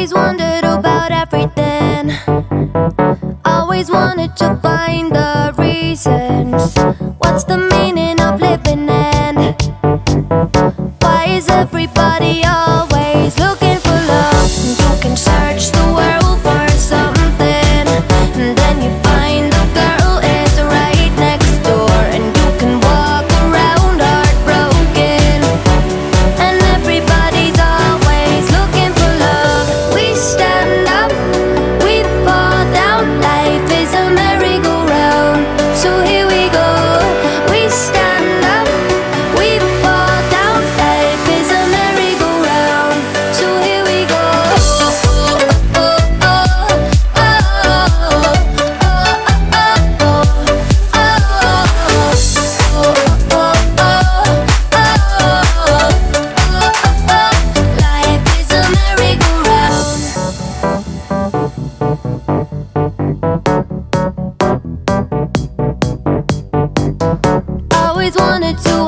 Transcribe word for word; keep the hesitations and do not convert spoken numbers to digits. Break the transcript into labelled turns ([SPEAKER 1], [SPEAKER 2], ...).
[SPEAKER 1] Always wondered about everything. Always wanted to find the reasons. What's the meaning of living and why is everybody always looking for love? You can search the world for something, and then you find the girl is right next door, and you can walk around heartbroken, and everybody's always looking for love. We stand up, we fall down, life is a merry-go-round, so here we go. We stand up, we fall down, life is a merry-go-round, so here we go. Life is a merry-go-round. Always wanted to